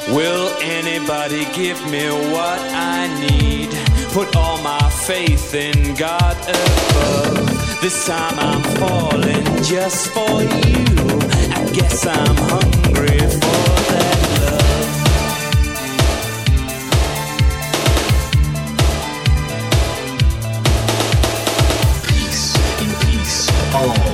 Will anybody give me what I need? Put all my faith in God above. This time I'm falling just for you. I guess I'm hungry for that love. Peace in peace. Oh.